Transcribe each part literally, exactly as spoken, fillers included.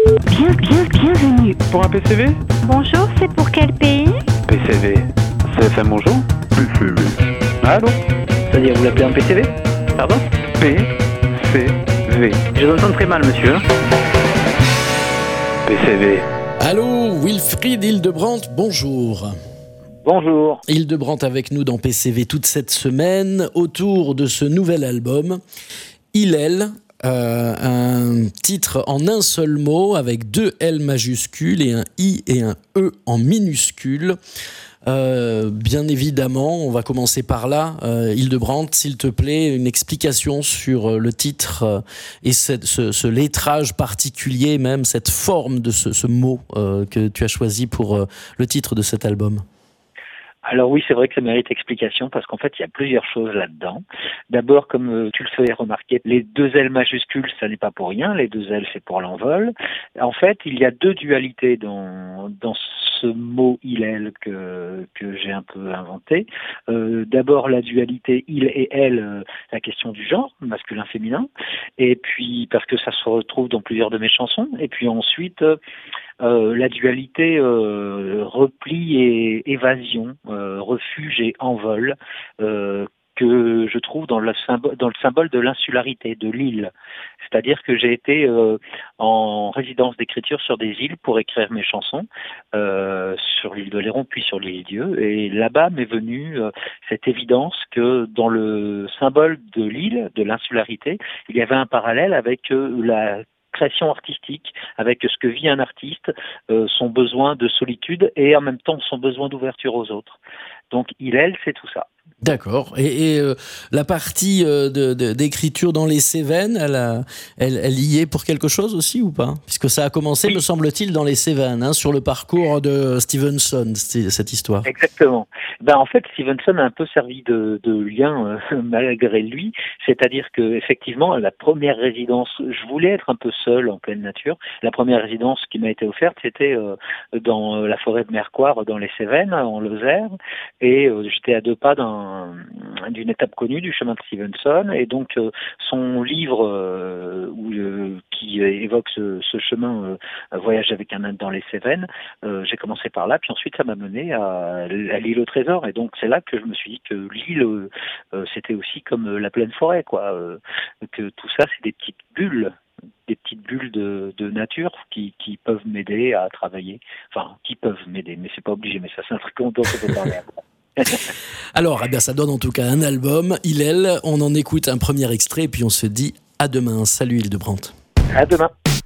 Bien, bien, bienvenue. Pour un P C V? Bonjour, c'est pour quel pays? P C V. C F M, bonjour? P C V. Allô? C'est-à-dire, vous l'appelez un P C V? Pardon? P C V. Je vous entends très mal, monsieur. P C V. Allô, Wilfried Hildebrandt, bonjour. Bonjour. Hildebrandt avec nous dans P C V toute cette semaine autour de ce nouvel album, Hillel, euh, un titre en un seul mot avec deux L majuscules et un I et un E en minuscules. Euh, bien évidemment, on va commencer par là. Euh, Hildebrandt, s'il te plaît, une explication sur le titre euh, et cette, ce, ce lettrage particulier, même cette forme de ce, ce mot euh, que tu as choisi pour euh, le titre de cet album. Alors oui, c'est vrai que ça mérite explication parce qu'en fait, il y a plusieurs choses là-dedans. D'abord, comme euh, tu le fais remarquer, les deux L majuscules, ça n'est pas pour rien. Les deux L, c'est pour l'envol. En fait, il y a deux dualités dans, dans ce mot Hillel que, que j'ai un peu inventé. Euh, d'abord, la dualité il et elle, euh, la question du genre, masculin-féminin. Et puis, parce que ça se retrouve dans plusieurs de mes chansons. Et puis ensuite... Euh, Euh, la dualité euh, repli et évasion, euh, refuge et envol, euh, que je trouve dans le symbole, dans le symbole de l'insularité, de l'île. C'est-à-dire que j'ai été euh, en résidence d'écriture sur des îles pour écrire mes chansons, euh, sur l'île de Léron, puis sur l'île Dieu. Et là-bas m'est venue euh, cette évidence que dans le symbole de l'île, de l'insularité, il y avait un parallèle avec euh, la création artistique, avec ce que vit un artiste, euh, son besoin de solitude et en même temps son besoin d'ouverture aux autres. Donc Hillel, c'est tout ça. D'accord. Et, et euh, la partie euh, de, de, d'écriture dans les Cévennes, elle, a, elle, elle y est pour quelque chose aussi ou pas? Puisque ça a commencé, oui, me semble-t-il, dans les Cévennes, hein, sur le parcours de Stevenson, cette histoire. Exactement. Ben, en fait, Stevenson a un peu servi de, de lien euh, malgré lui. C'est-à-dire que effectivement, la première résidence, je voulais être un peu seul en pleine nature. La première résidence qui m'a été offerte, c'était euh, dans la forêt de Mercoire, dans les Cévennes, en Lozère. Et euh, j'étais à deux pas d'un d'une étape connue du chemin de Stevenson, et donc euh, son livre euh, où, euh, qui évoque ce, ce chemin euh, Voyage avec un âne dans les Cévennes, euh, j'ai commencé par là, puis ensuite ça m'a mené à, à l'île au trésor, et donc c'est là que je me suis dit que l'île euh, c'était aussi comme la pleine forêt, quoi, euh, que tout ça c'est des petites bulles, des petites bulles de, de nature qui, qui peuvent m'aider à travailler, enfin qui peuvent m'aider, mais c'est pas obligé, mais ça c'est un truc dont on peut parler après. Alors, eh bien, ça donne en tout cas un album, Hillel. On en écoute un premier extrait et puis on se dit à demain. Salut Hildebrandt. À demain.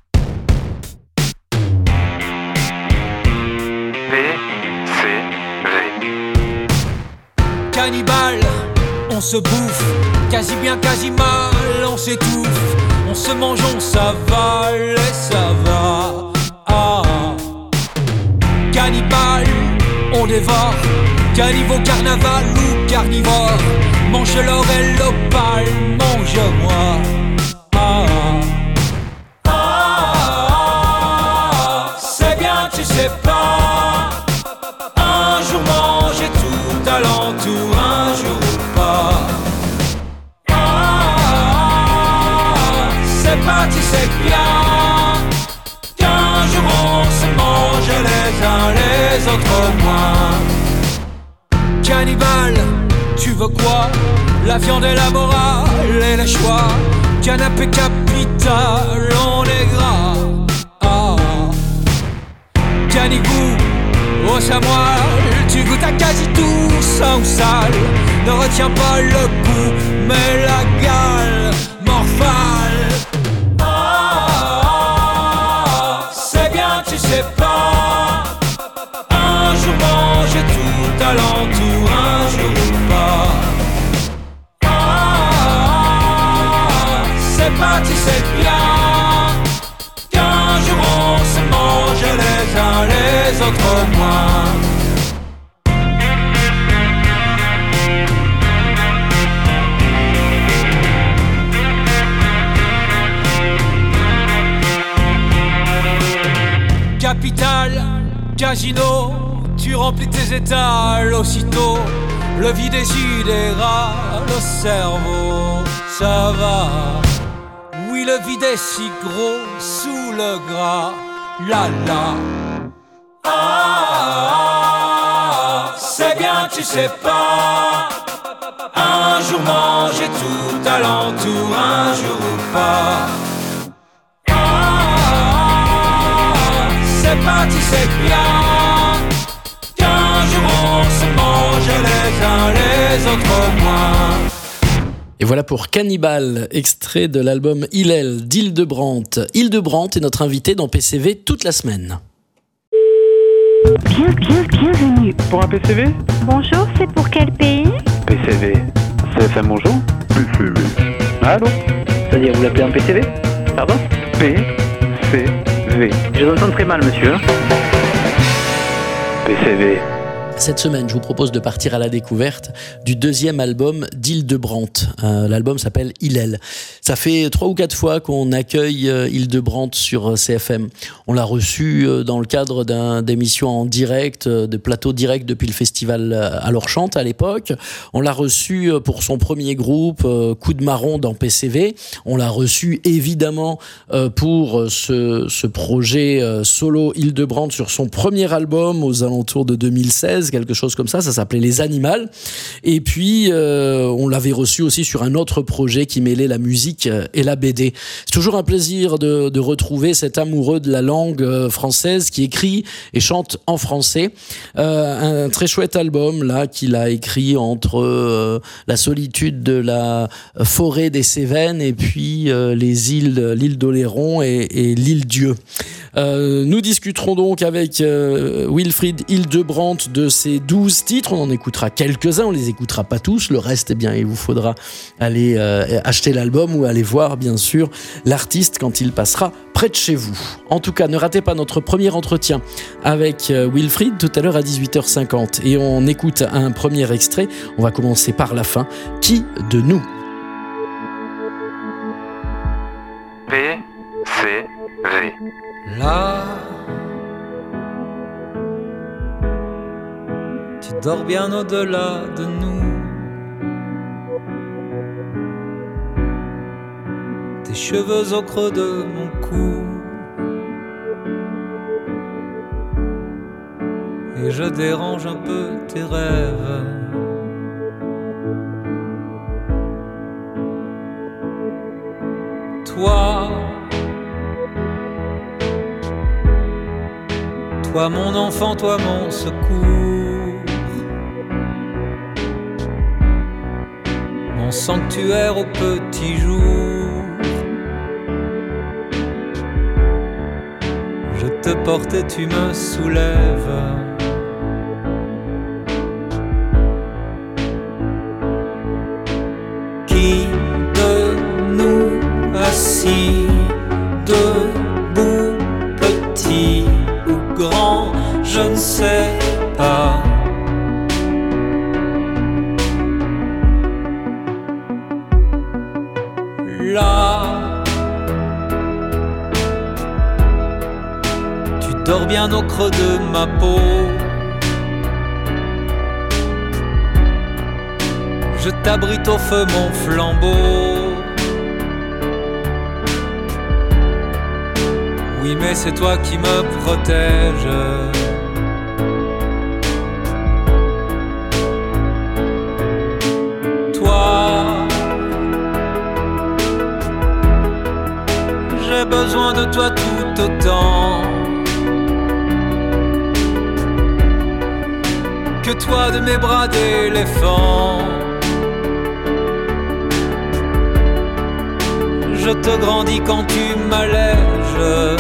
P C V. Cannibale, on se bouffe, quasi bien, quasi mal, on s'étouffe, on se mange, on s'avale et ça va. Ah. Cannibale, on dévore. Cannibaux, carnaval ou carnivore, mange l'or et l'opale, mange-moi. Ah, ah, ah, c'est bien, tu sais pas. Un jour manger tout alentour, un jour ou pas. Ah, ah, c'est pas, tu sais bien qu'un jour on se mange les uns les autres moins. Cannibale, tu veux quoi? La viande et la morale et les choix. Canapé capital, on est gras. Ah. Canigou, au samoil, tu goûtes à quasi tout sain ou sale. Ne retiens pas le goût, mais la gale morphale. Ah, c'est bien, tu sais pas. Un jour manger tout alentour, un jour ou pas. Ah, c'est pas, tu sais bien qu'un jour on se mange les uns les autres moins. Capitale, casino, tu remplis tes étals aussitôt. Le vide désidéra, le cerveau, ça va. Oui, le vide est si gros sous le gras. La la. Ah, c'est bien, tu sais pas. Un jour manger tout alentour, un jour ou pas. Ah, c'est pas, tu sais bien. Qu'un jour on se mange les uns les autres moins. Et voilà pour Cannibal, extrait de l'album Hillel d'Hildebrandt. Hildebrandt est notre invité dans P C V toute la semaine. Bien, bien, bienvenue. Pour un P C V? Bonjour, c'est pour quel pays? P C V. C F M bonjour? P C V. Allô? C'est-à-dire, vous l'appelez un P C V? Pardon? P C V. Je vous entends très mal, monsieur. P C V. Cette semaine, je vous propose de partir à la découverte du deuxième album d'Hildebrandt. Euh, l'album s'appelle Hillel. Ça fait trois ou quatre fois qu'on accueille euh, Hildebrandt sur C F M. On l'a reçu euh, dans le cadre d'un, d'émissions en direct, euh, de plateaux directs depuis le festival euh, à l'Orchante à l'époque. On l'a reçu euh, pour son premier groupe, euh, Coup de Marron dans P C V. On l'a reçu évidemment euh, pour euh, ce, ce projet euh, solo Hildebrandt sur son premier album aux alentours de deux mille seize. Quelque chose comme ça, ça s'appelait Les Animals. Et puis, euh, on l'avait reçu aussi sur un autre projet qui mêlait la musique et la B D. C'est toujours un plaisir de, de retrouver cet amoureux de la langue française qui écrit et chante en français. Euh, un très chouette album, là, qu'il a écrit entre euh, la solitude de la forêt des Cévennes et puis euh, les îles, l'île d'Oléron et, et l'île Dieu. Euh, nous discuterons donc avec euh, Wilfried Hildebrandt de ces douze titres. On en écoutera quelques-uns, on les écoutera pas tous. Le reste, eh bien, il vous faudra aller euh, acheter l'album ou aller voir, bien sûr, l'artiste quand il passera près de chez vous. En tout cas, ne ratez pas notre premier entretien avec euh, Wilfried tout à l'heure à dix-huit heures cinquante. Et on écoute un premier extrait. On va commencer par la fin. Qui de nous? P C V. Là, tu dors bien au-delà de nous. Tes cheveux au creux de mon cou. Et je dérange un peu tes rêves. Toi, toi mon enfant, toi mon secours, mon sanctuaire au petit jour. Je te porte et tu me soulèves. Qui de nous assis debout, petit ou grand, je ne sais pas. Là, tu dors bien au creux de ma peau. Je t'abrite au feu mon flambeau. Oui, mais c'est toi qui me protège. Toi, j'ai besoin de toi tout autant que toi de mes bras d'éléphant. Je te grandis quand tu m'allèges.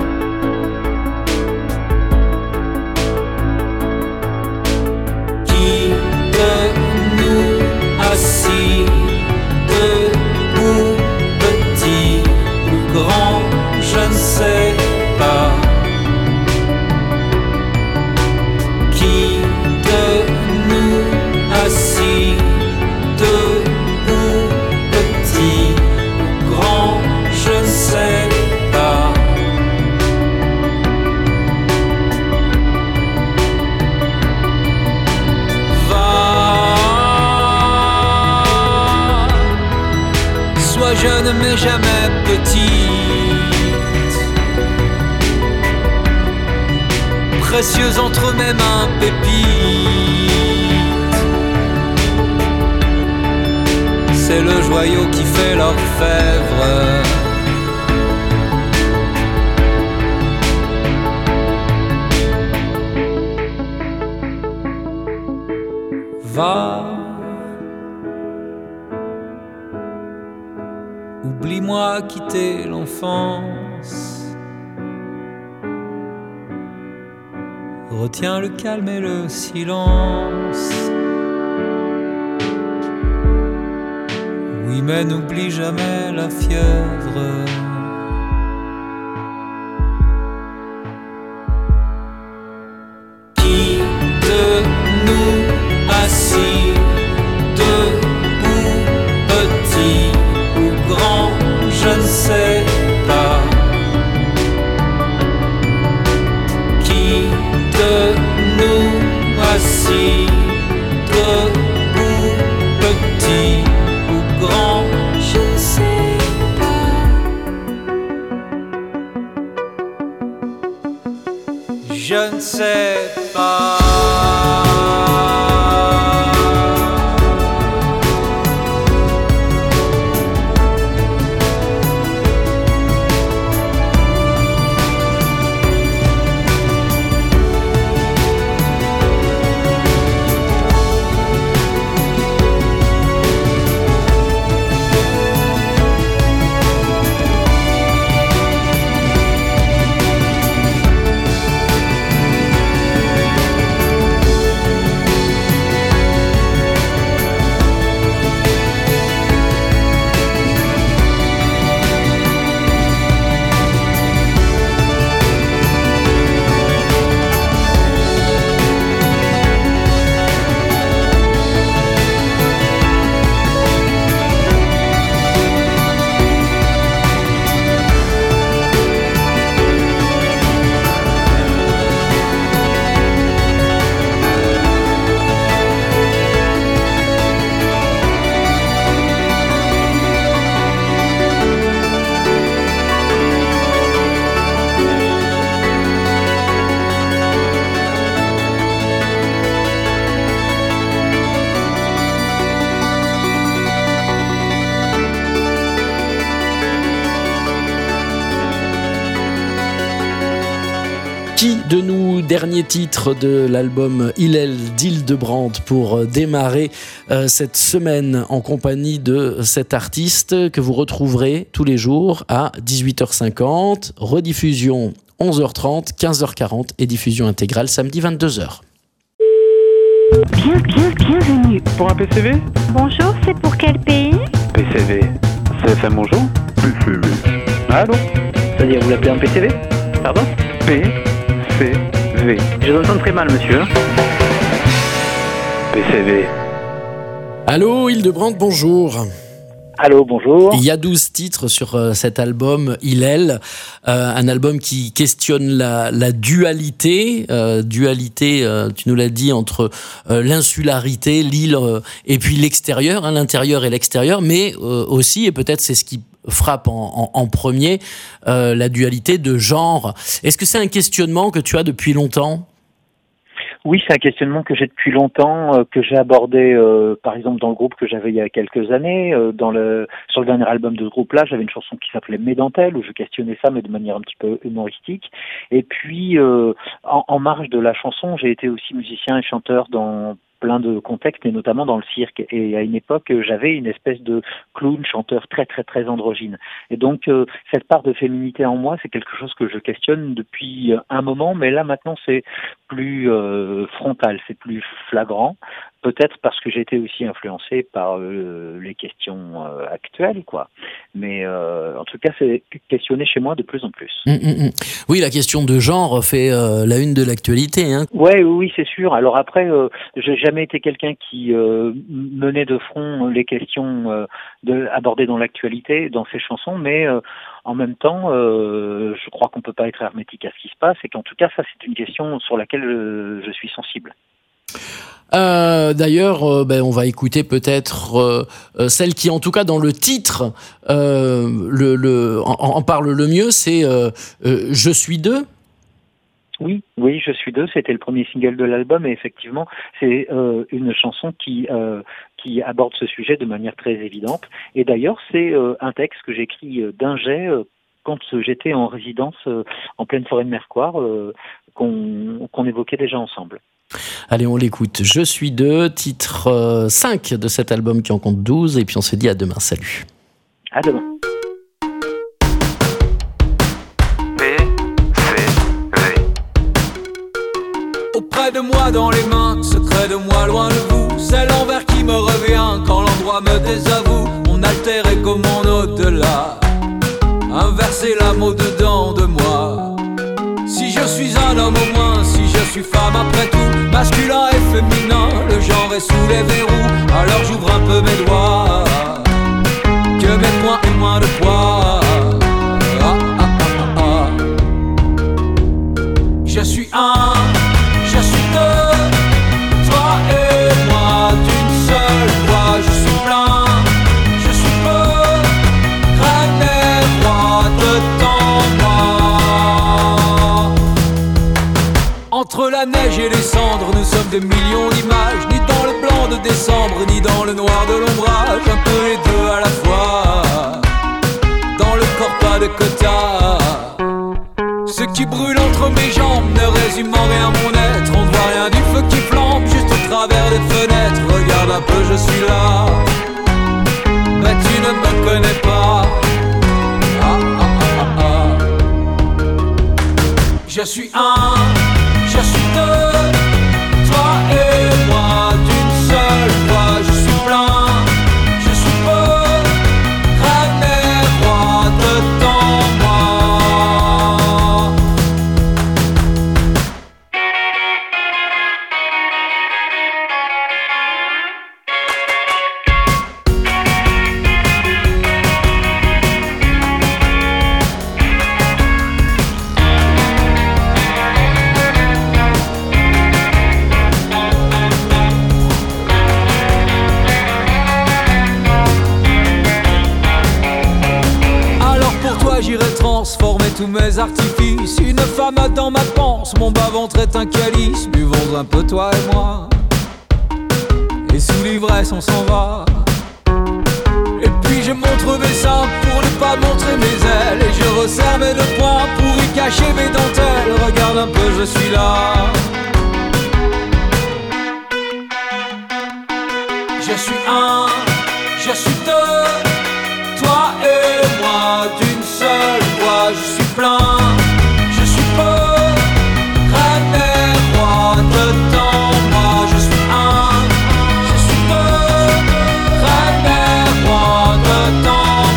Qui de nous assis debout, petit ou grand, je ne sais pas. Qui de nous assis debout, petit grand, je ne sais pas. Va, sois jeune mais jamais petite. précieux entre mes mains pépites. C'est le joyau qui fait l'orfèvre. Va, oublie-moi quitter l'enfance. Retiens le calme et le silence. Oui, mais n'oublie jamais la fièvre. Qui de nous assis, debout, petit ou grand, je ne sais pas. Qui de nous assis, debout, petit ou grand, je ne sais pas. Je ne sais pas. Qui de nous, dernier titre de l'album Hillel d'Hildebrand pour démarrer euh, cette semaine en compagnie de cet artiste que vous retrouverez tous les jours à dix-huit heures cinquante, rediffusion onze heures trente, quinze heures quarante et diffusion intégrale samedi vingt-deux heures. Bien, bien, bienvenue. Pour un P C V? Bonjour, c'est pour quel pays? P C V. C F M bonjour? P C V. Allô? C'est-à-dire, vous l'appelez un P C V? Pardon? P C V. Je vous entends très mal, monsieur. P C V. Allô, Hildebrand, bonjour. Allô, bonjour. Il y a douze titres sur euh, cet album Hillel, euh, un album qui questionne la, la dualité, euh, dualité, euh, tu nous l'as dit, entre euh, l'insularité, l'île euh, et puis l'extérieur, hein, l'intérieur et l'extérieur, mais euh, aussi, et peut-être c'est ce qui frappe en, en, en premier, euh, la dualité de genre. Est-ce que c'est un questionnement que tu as depuis longtemps ? Oui, c'est un questionnement que j'ai depuis longtemps, euh, que j'ai abordé, euh, par exemple, dans le groupe que j'avais il y a quelques années. Euh, dans le sur le dernier album de ce groupe-là, j'avais une chanson qui s'appelait Mes dentelles, où je questionnais ça, mais de manière un petit peu humoristique. Et puis, euh, en, en marge de la chanson, j'ai été aussi musicien et chanteur dans plein de contextes, et notamment dans le cirque. Et à une époque, j'avais une espèce de clown, chanteur très très très androgyne. Et donc, euh, cette part de féminité en moi, c'est quelque chose que je questionne depuis un moment, mais là maintenant, c'est plus euh, frontal, c'est plus flagrant. Peut-être parce que j'ai été aussi influencé par euh, les questions euh, actuelles, quoi. Mais euh, en tout cas, c'est questionné chez moi de plus en plus. Mmh, mmh. Oui, la question de genre fait euh, la une de l'actualité, hein. Ouais, oui, c'est sûr. Alors après, euh, j'ai jamais été quelqu'un qui euh, menait de front les questions euh, de, abordées dans l'actualité, dans ses chansons, mais euh, en même temps, euh, je crois qu'on peut pas être hermétique à ce qui se passe, et qu'en tout cas, ça, c'est une question sur laquelle je, je suis sensible. Euh, d'ailleurs, euh, ben, on va écouter peut-être euh, euh, celle qui, en tout cas, dans le titre, euh, le, le, en, en parle le mieux, c'est euh, euh, « Je suis deux ». Oui, oui, Je suis deux, c'était le premier single de l'album et effectivement, c'est euh, une chanson qui euh, qui aborde ce sujet de manière très évidente. Et d'ailleurs, c'est euh, un texte que j'écris euh, d'un jet euh, quand j'étais en résidence euh, en pleine forêt de Mercoire, euh, qu'on, qu'on évoquait déjà ensemble. Allez, on l'écoute. Je suis deux, titre euh, cinq de cet album qui en compte douze, et puis on se dit à demain. Salut. À demain. Auprès de moi, dans les mains, secret de moi, loin de vous. C'est l'envers qui me revient quand l'endroit me désavoue. Mon alter est comme mon au-delà, inverser l'âme au-dedans de moi. Si je suis un homme au moins, si je suis femme après tout, masculin et féminin, le genre est sous les verrous. Alors j'ouvre un peu mes doigts, que mes poings aient moins de poids. Ah, ah, ah, ah, ah. Je suis un, je suis deux, toi et moi d'une seule voix. Je suis plein, je suis peu, reine et roi de temps moi. Entre la neige et les cendres, nous sommes des millions d'images, ni dans le blanc de décembre, ni dans le noir de l'ombrage, un peu les deux à la fois, dans le corps pas de quota. Ce qui brûle entre mes jambes ne résume en rien mon être. On ne voit rien du feu qui flambe juste au travers des fenêtres. Regarde un peu, je suis là, mais tu ne me connais pas. Ah, ah, ah, ah. Je suis un, je suis deux, toi et moi d'une seule voix. Je suis plein, je suis peu, reine et roi de temps moi. J'irai transformer tous mes artifices. Une femme dans ma panse, mon bas-ventre est un calice. Buvons un peu toi et moi, et sous l'ivresse on s'en va. Et puis je montre mes seins pour ne pas montrer mes ailes, et je resserre mes deux poings pour y cacher mes dentelles. Regarde un peu, je suis là. Je suis un, je suis deux, toi et moi d'une seule voix. Je suis plein, je suis peu, reine et roi de temps moi. Je suis un, je suis deux, reine et roi de temps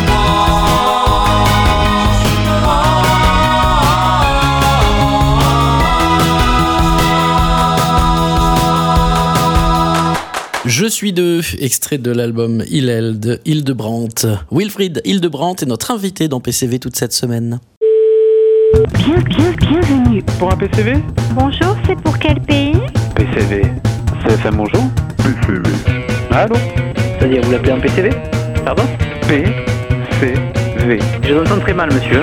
moi. Je suis deux, extrait de l'album Hillel de Hildebrandt. Wilfried Hildebrandt est notre invité dans P C V toute cette semaine. Bien, bien, bienvenue. Pour un P C V? Bonjour, c'est pour quel pays? P C V. C F M bonjour? P C V. Allô? C'est-à-dire, vous l'appelez un P C V? Pardon? P C V. Je vous entends très mal, monsieur.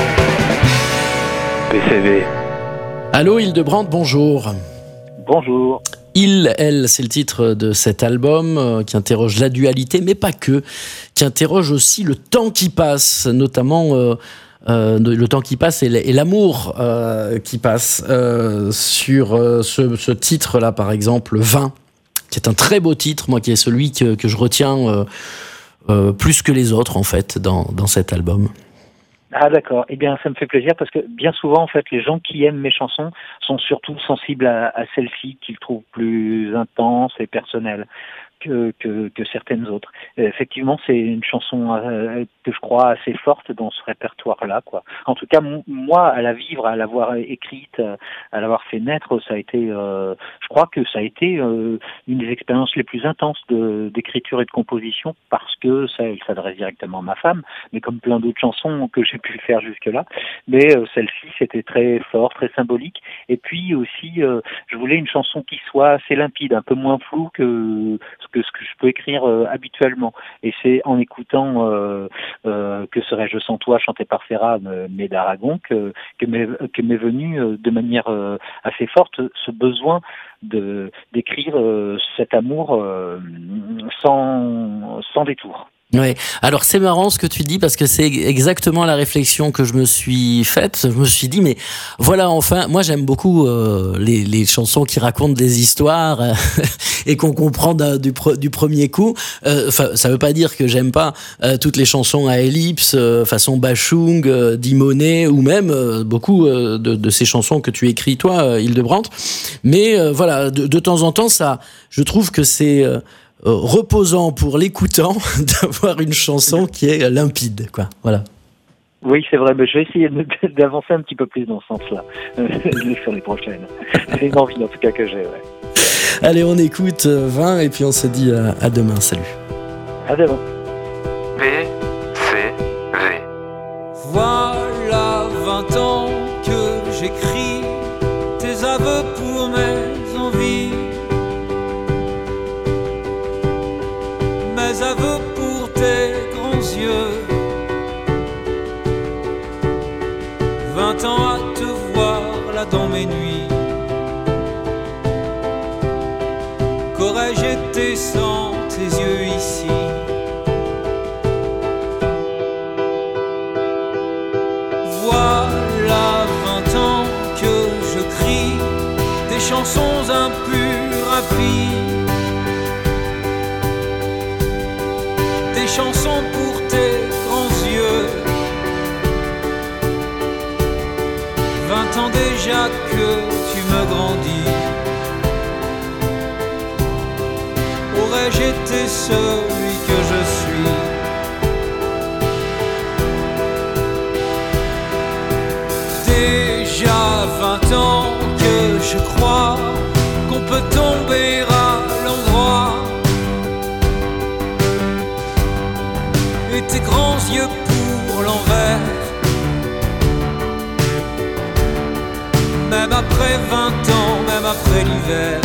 P C V. Allô Hildebrandt, bonjour. Bonjour. Il, elle, c'est le titre de cet album euh, qui interroge la dualité, mais pas que, qui interroge aussi le temps qui passe, notamment euh, euh, le temps qui passe et l'amour euh, qui passe. Euh, sur euh, ce, ce titre-là, par exemple, vingt, qui est un très beau titre, moi, qui est celui que, que je retiens euh, euh, plus que les autres, en fait, dans, dans cet album. Ah d'accord, eh bien ça me fait plaisir parce que bien souvent en fait les gens qui aiment mes chansons sont surtout sensibles à, à celle-ci qu'ils trouvent plus intense et personnelle que, que, que certaines autres. Et effectivement c'est une chanson euh, que je crois assez forte dans ce répertoire-là, quoi. En tout cas m- moi à la vivre, à l'avoir écrite, à l'avoir fait naître, ça a été, euh, je crois que ça a été euh, une des expériences les plus intenses de, d'écriture et de composition parce que ça elle s'adresse directement à ma femme, mais comme plein d'autres chansons que j'ai pu faire jusque-là. Mais euh, celle-ci, c'était très fort, très symbolique. Et puis aussi, euh, je voulais une chanson qui soit assez limpide, un peu moins floue que que ce que je peux écrire euh, habituellement. Et c'est en écoutant euh, euh, Que serais-je sans toi chanté par Serra, mais d'Aragon, que, que, m'est, que m'est venu euh, de manière euh, assez forte ce besoin de, d'écrire euh, cet amour euh, sans, sans détour. Ouais. Alors c'est marrant ce que tu dis parce que c'est exactement la réflexion que je me suis faite. Je me suis dit mais voilà, enfin moi j'aime beaucoup euh, les, les chansons qui racontent des histoires euh, et qu'on comprend du, du premier coup. Enfin euh, ça veut pas dire que j'aime pas euh, toutes les chansons à ellipse euh, façon Bachung, euh, Dimonet ou même euh, beaucoup euh, de, de ces chansons que tu écris toi, euh, Hildebrandt. Mais euh, voilà, de, de temps en temps ça, je trouve que c'est euh, Euh, reposant pour l'écoutant d'avoir une chanson qui est limpide, quoi. Voilà. Oui, c'est vrai, mais je vais essayer de, d'avancer un petit peu plus dans ce sens-là sur les prochaines. C'est une envie en tout cas que j'ai. Ouais. Allez, on écoute vingt et puis on se dit à, à demain. Salut. À demain. B, C, V. Voilà vingt ans que j'écris tes aveux pour mes envies. Mes aveux pour tes grands yeux. Vingt ans à te voir là dans mes nuits. Qu'aurais-je été sans tes yeux ici? Voilà vingt ans que je crie des chansons impures à vie. Des chansons pour tes grands yeux. Vingt ans déjà que tu me grandis. Aurais-je été celui que je suis? Déjà vingt ans que je crois qu'on peut tomber à l'endroit. Et tes grands yeux pour l'envers. Même après vingt ans, même après l'hiver.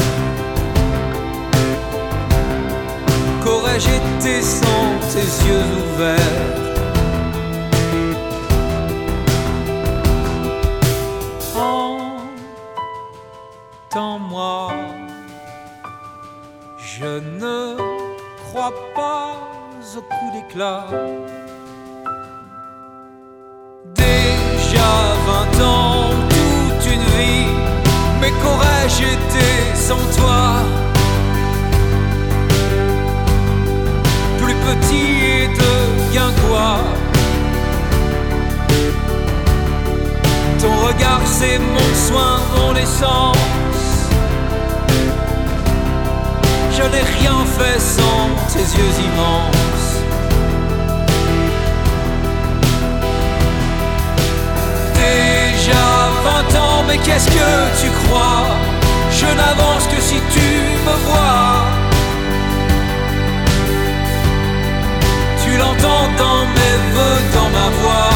Qu'aurais-je été sans tes yeux ouverts? Entends-moi, je ne crois pas au coup d'éclat. Déjà vingt ans, toute une vie, mais qu'aurais-je été sans toi? Plus petit et de guingois. Ton regard c'est mon soin, mon essence. Je n'ai rien fait sans tes yeux immenses. Déjà vingt ans, mais qu'est-ce que tu crois? Je n'avance que si tu me vois. Tu l'entends dans mes vœux, dans ma voix.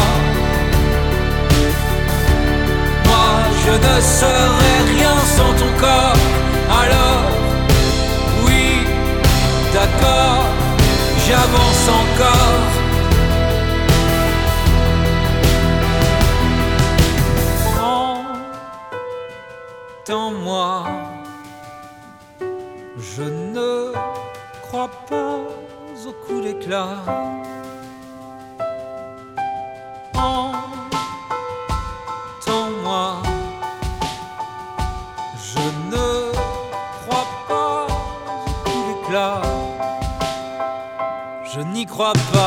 Moi, je ne serai rien sans ton corps. Alors d'accord, j'avance encore. Entends-moi, je ne crois pas au coup d'éclat. Entends-moi, je ne crois pas au coup d'éclat. Je n'y crois pas.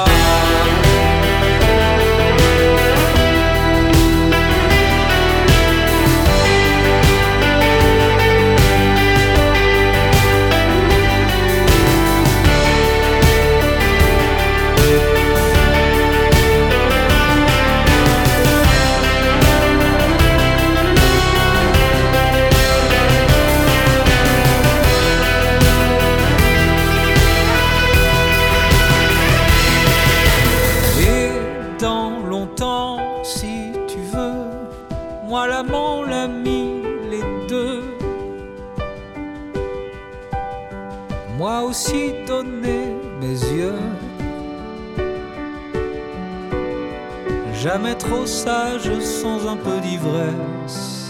L'amant, l'ami, les deux. moi aussi donner mes yeux. Jamais trop sage sans un peu d'ivresse.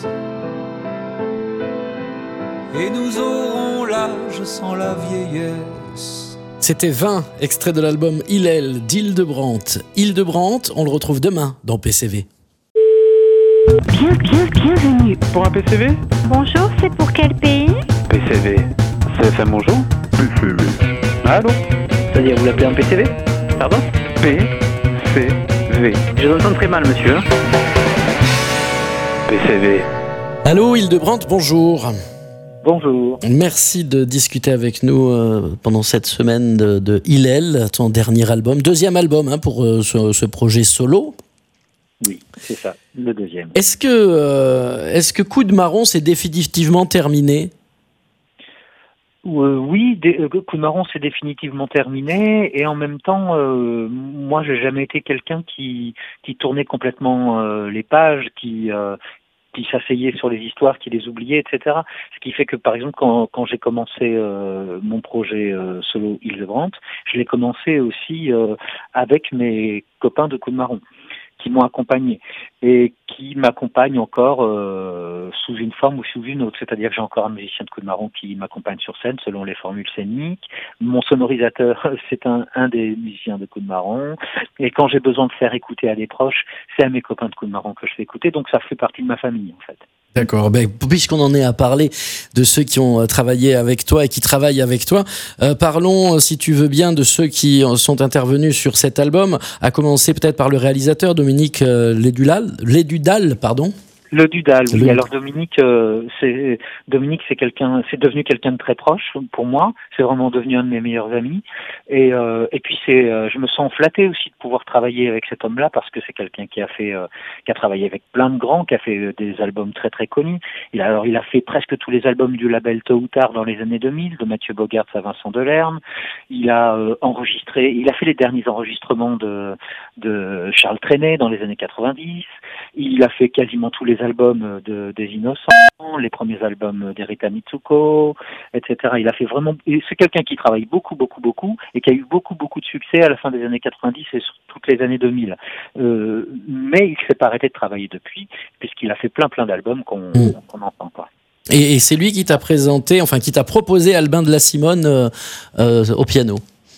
Et nous aurons l'âge sans la vieillesse. C'était vingt, extrait de l'album Hillel d'Hildebrandt. Hildebrandt, on le retrouve demain dans P C V. Bien, bien, bienvenue. Pour un P C V? Bonjour, c'est pour quel pays? P C V. C F M bonjour? P C V. Allô? C'est-à-dire, vous l'appelez un P C V? Pardon? P C V. Je vous entends très mal, monsieur. P C V. Allô Hildebrandt, bonjour. Bonjour. Merci de discuter avec nous euh, pendant cette semaine de, de Hillel, ton dernier album, deuxième album hein, pour euh, ce, ce projet solo. Oui, c'est ça, le deuxième. Est-ce que, euh, est-ce que Coup de Marron c'est définitivement terminé? Euh, oui, dé- euh, Coup de Marron c'est définitivement terminé et en même temps, euh, moi j'ai jamais été quelqu'un qui qui tournait complètement euh, les pages, qui euh, qui s'asseyait sur les histoires, qui les oubliait, et cetera. Ce qui fait que, par exemple, quand, quand j'ai commencé euh, mon projet euh, solo Hildebrandt, je l'ai commencé aussi euh, avec mes copains de Coup de Marron, qui m'ont accompagné et qui m'accompagnent encore euh, sous une forme ou sous une autre. C'est-à-dire que j'ai encore un musicien de Coup de Marron qui m'accompagne sur scène selon les formules scéniques. Mon sonorisateur, c'est un, un des musiciens de Coup de Marron. Et quand j'ai besoin de faire écouter à des proches, c'est à mes copains de Coup de Marron que je fais écouter. Donc ça fait partie de ma famille, en fait. D'accord, ben, puisqu'on en est à parler de ceux qui ont travaillé avec toi et qui travaillent avec toi, euh, parlons, si tu veux bien, de ceux qui sont intervenus sur cet album, à commencer peut-être par le réalisateur Dominique euh, Lédudal, Lédudal, pardon. Le Dudal, oui. Le... Alors Dominique, euh, c'est Dominique, c'est quelqu'un, c'est devenu quelqu'un de très proche pour moi. C'est vraiment devenu un de mes meilleurs amis. Et euh, et puis c'est, euh, je me sens flatté aussi de pouvoir travailler avec cet homme-là parce que c'est quelqu'un qui a fait, euh, qui a travaillé avec plein de grands, qui a fait des albums très très connus. Il a, alors il a fait presque tous les albums du label Tôt ou Tard dans les années deux mille, de Mathieu Bogart à Vincent Delerme. Il a euh, enregistré, il a fait les derniers enregistrements de de Charles Trenet dans les années quatre-vingt-dix. Il a fait quasiment tous les albums de, des Innocents, les premiers albums d'Erita Mitsuko, et cetera. Il a fait vraiment, c'est quelqu'un qui travaille beaucoup, beaucoup, beaucoup, et qui a eu beaucoup, beaucoup de succès à la fin des années quatre-vingt-dix et sur toutes les années deux mille. Euh, mais il ne s'est pas arrêté de travailler depuis, puisqu'il a fait plein, plein d'albums qu'on mmh. qu'on entend pas. Et, et c'est lui qui t'a présenté, enfin qui t'a proposé Albin de la Simone euh, euh, au piano.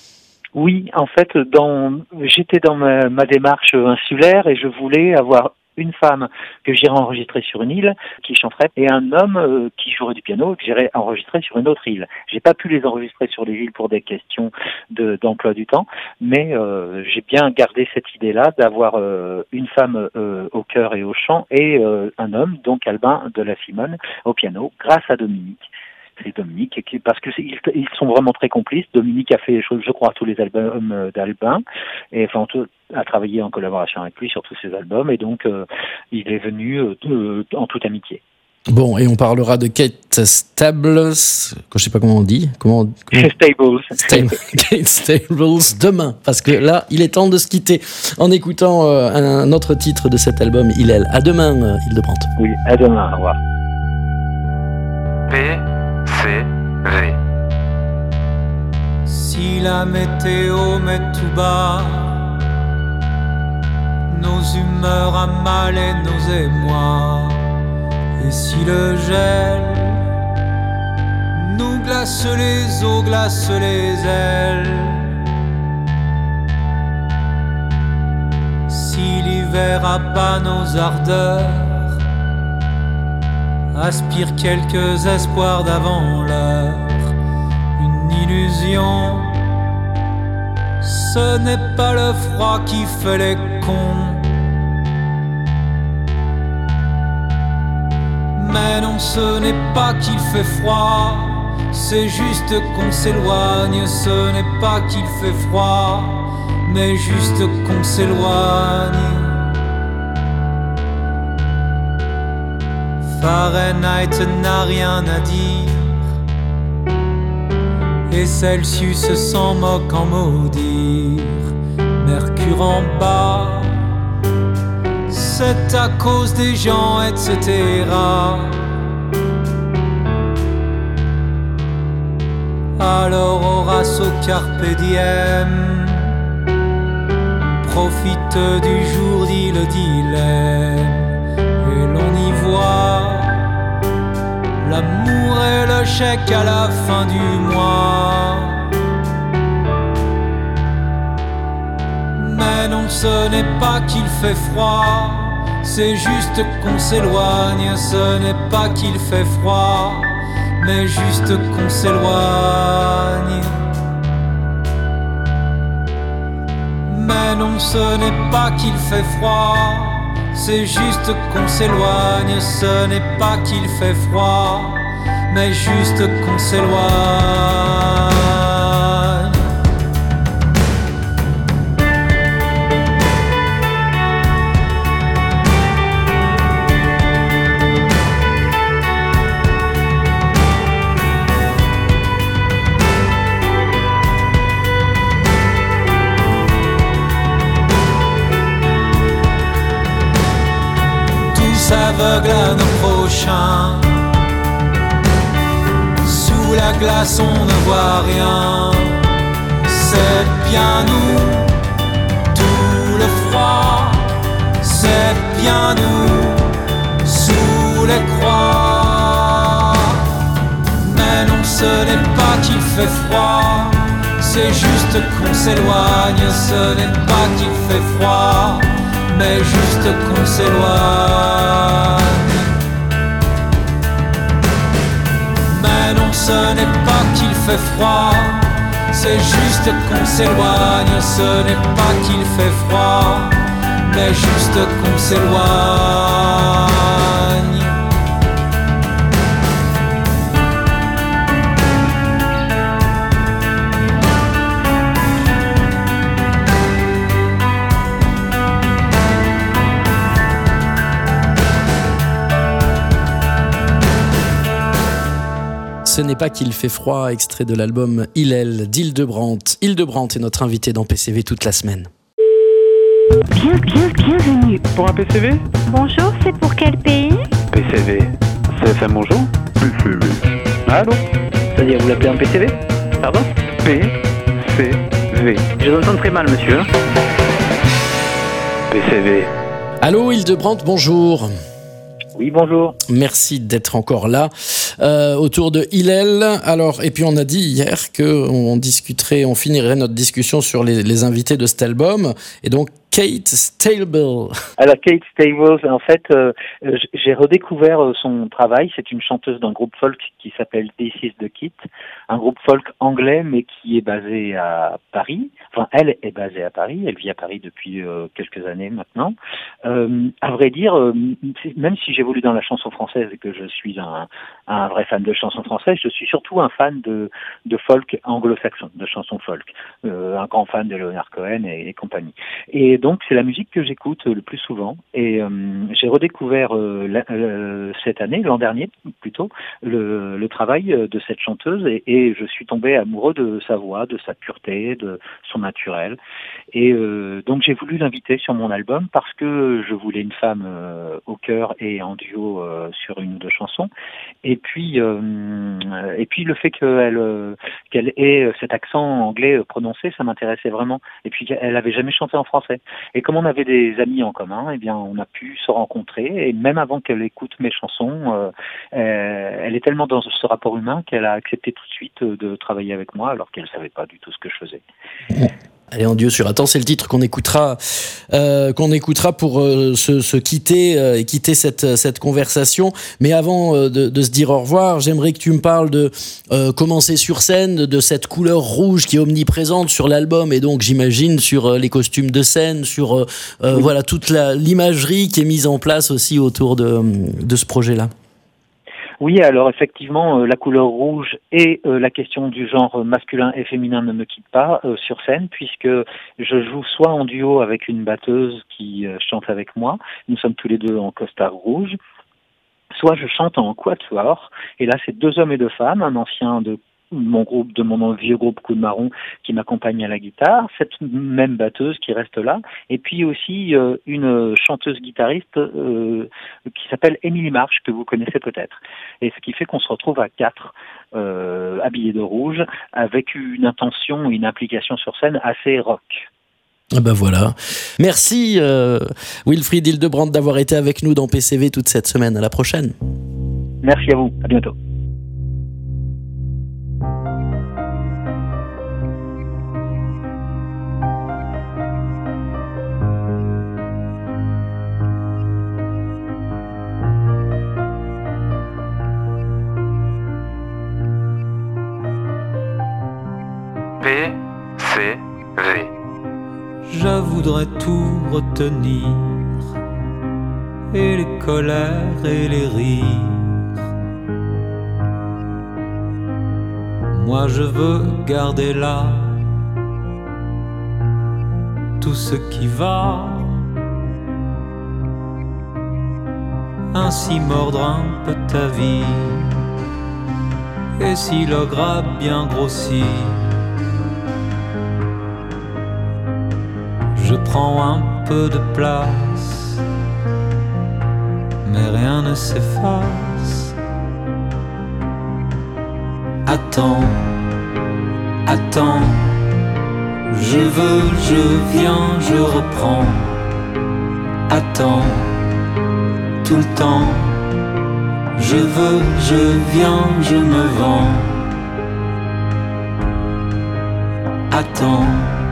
Oui, en fait, dans, j'étais dans ma, ma démarche insulaire et je voulais avoir une femme que j'irais enregistrer sur une île qui chanterait et un homme euh, qui jouerait du piano que j'irais enregistrer sur une autre île. J'ai pas pu les enregistrer sur les îles pour des questions de, d'emploi du temps, mais euh, j'ai bien gardé cette idée-là d'avoir euh, une femme euh, au chœur et au chant et euh, un homme, donc Albin de la Simone, au piano, grâce à Dominique. C'est Dominique, parce que c'est, ils, ils sont vraiment très complices. Dominique a fait, je, je crois, tous les albums d'Albin, et enfin, tout, a travaillé en collaboration avec lui sur tous ses albums, et donc euh, il est venu euh, en toute amitié. Bon, et on parlera de Kate Stables, je sais pas comment on dit. Comment, comment... Stables. Stables. Kate Stables demain, parce que là, il est temps de se quitter en écoutant euh, un autre titre de cet album, Hillel. À demain, euh, Hildebrandt. Oui, à demain. Au revoir. P C V. Si la météo met tout bas nos humeurs à mal et nos émois, et si le gel nous glace les os, glace les ailes, si l'hiver abat nos ardeurs, aspire quelques espoirs d'avant l'heure, une illusion. Ce n'est pas le froid qui fait les cons, mais non, ce n'est pas qu'il fait froid, c'est juste qu'on s'éloigne. Ce n'est pas qu'il fait froid, mais juste qu'on s'éloigne. Fahrenheit n'a rien à dire, et Celsius s'en moque en maudire. Mercure en bas, c'est à cause des gens, et cetera. Alors grâce au carpe diem. Profite du jour, dit le dilemme, et l'on y voit l'amour et le chèque à la fin du mois. Mais non, ce n'est pas qu'il fait froid, c'est juste qu'on s'éloigne. Ce n'est pas qu'il fait froid, mais juste qu'on s'éloigne. Mais non, ce n'est pas qu'il fait froid, c'est juste qu'on s'éloigne. Ce n'est pas qu'il fait froid, mais juste qu'on s'éloigne. Aveugle à nos prochains, sous la glace on ne voit rien. C'est bien nous, tout le froid. C'est bien nous, sous les croix. Mais non, ce n'est pas qu'il fait froid, c'est juste qu'on s'éloigne. Ce n'est pas qu'il fait froid, mais juste qu'on s'éloigne. Mais non, ce n'est pas qu'il fait froid, c'est juste qu'on s'éloigne. Ce n'est pas qu'il fait froid, mais juste qu'on s'éloigne. Ce n'est pas qu'il fait froid, extrait de l'album Hillel d'Hildebrandt. Hildebrandt est notre invité dans P C V toute la semaine. Bien, bien, bienvenue. Pour un P C V? Bonjour, c'est pour quel pays? P C V. C F M bonjour? P C V. Allô? C'est-à-dire, vous l'appelez un P C V? Pardon? P C V. Je vous entends très mal, monsieur. P C V. Allô Hildebrandt, bonjour. Oui, bonjour. Merci d'être encore là euh, autour de Hillel. Alors, et puis on a dit hier qu'on discuterait, on finirait notre discussion sur les, les invités de cet album. Et donc, Kate Stable. Alors Kate Stable, en fait, euh, j'ai redécouvert son travail. C'est une chanteuse d'un groupe folk qui s'appelle This Is The Kit, un groupe folk anglais mais qui est basé à Paris. Enfin, elle est basée à Paris. Elle vit à Paris depuis euh, quelques années maintenant. Euh, à vrai dire, euh, même si j'évolue dans la chanson française et que je suis un, un vrai fan de chansons françaises, je suis surtout un fan de, de folk anglo-saxon, de chansons folk. Euh, un grand fan de Leonard Cohen et, et compagnie. Et donc c'est la musique que j'écoute le plus souvent et euh, j'ai redécouvert euh, la, euh, cette année, l'an dernier plutôt, le, le travail de cette chanteuse et, et je suis tombé amoureux de sa voix, de sa pureté, de son naturel et euh, donc j'ai voulu l'inviter sur mon album parce que je voulais une femme euh, au chœur et en duo euh, sur une ou deux chansons et puis euh, et puis le fait qu'elle euh, qu'elle ait cet accent anglais prononcé, ça m'intéressait vraiment et puis elle avait jamais chanté en français. Et comme on avait des amis en commun, eh bien, on a pu se rencontrer. Et même avant qu'elle écoute mes chansons, euh, euh, elle est tellement dans ce rapport humain qu'elle a accepté tout de suite de travailler avec moi, alors qu'elle savait pas du tout ce que je faisais. Allez, en Dieu sur Attends, c'est le titre qu'on écoutera, euh, qu'on écoutera pour euh, se, se quitter euh, et quitter cette cette conversation. Mais avant euh, de, de se dire au revoir, j'aimerais que tu me parles de euh, comment c'est sur scène, de cette couleur rouge qui est omniprésente sur l'album et donc j'imagine sur euh, les costumes de scène, sur euh, euh, oui. voilà toute la, l'imagerie qui est mise en place aussi autour de de ce projet-là. Oui, alors effectivement, euh, la couleur rouge et euh, la question du genre masculin et féminin ne me quittent pas euh, sur scène, puisque je joue soit en duo avec une batteuse qui euh, chante avec moi, nous sommes tous les deux en costard rouge, soit je chante en quatuor, et là c'est deux hommes et deux femmes, un ancien de mon groupe, de mon vieux groupe Coup de Marron qui m'accompagne à la guitare, cette même batteuse qui reste là, et puis aussi euh, une chanteuse guitariste euh, qui s'appelle Émilie Marche, que vous connaissez peut-être. Et ce qui fait qu'on se retrouve à quatre, euh, habillés de rouge, avec une intention, une implication sur scène assez rock. Ah ben voilà. Merci euh, Wilfried Hildebrandt d'avoir été avec nous dans P C V toute cette semaine. À la prochaine. Merci à vous, à bientôt. P C V. Je voudrais tout retenir, et les colères et les rires. Moi je veux garder là tout ce qui va, ainsi mordre un peu ta vie. Et si l'ogre a bien grossi, je prends un peu de place, mais rien ne s'efface. Attends, attends, je veux, je viens, je reprends. Attends, tout le temps, je veux, je viens, je me vends. Attends.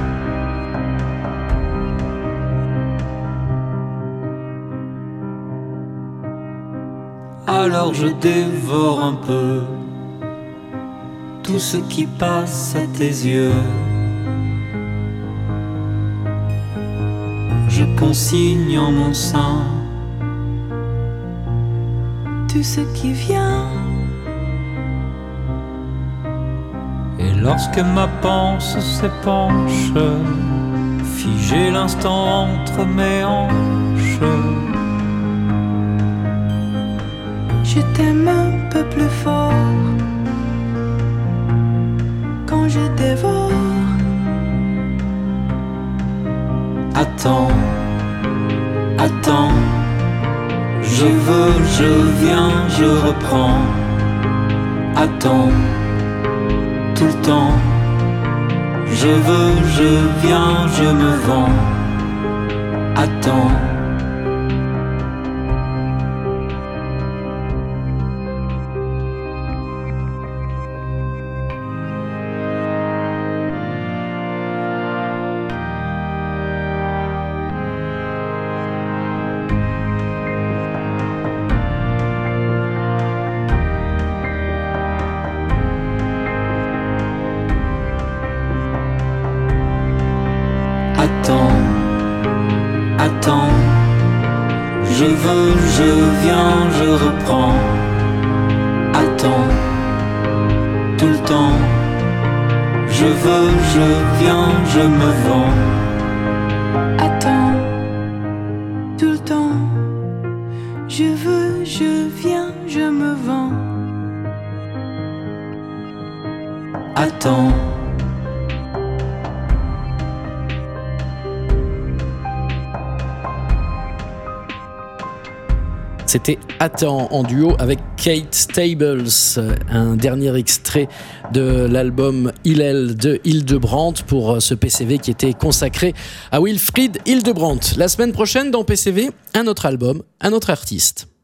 Alors je dévore un peu tout ce qui passe à tes yeux. Je consigne en mon sein tout ce qui vient. Et lorsque ma panse s'épanche, figé l'instant entre mes hanches, je t'aime un peu plus fort quand je dévore. Attends, attends, je veux, je viens, je reprends. Attends, tout le temps, je veux, je viens, je me vends. Attends. Attends, attends, je veux, je viens, je reprends. Attends, tout le temps, je veux, je viens, je me vends. Attends, tout le temps, je veux, je viens, je me vends. Attends. C'était Attends en duo avec Kate Stables, un dernier extrait de l'album Hillel de Hildebrandt pour ce P C V qui était consacré à Wilfried Hildebrandt. La semaine prochaine dans P C V, un autre album, un autre artiste.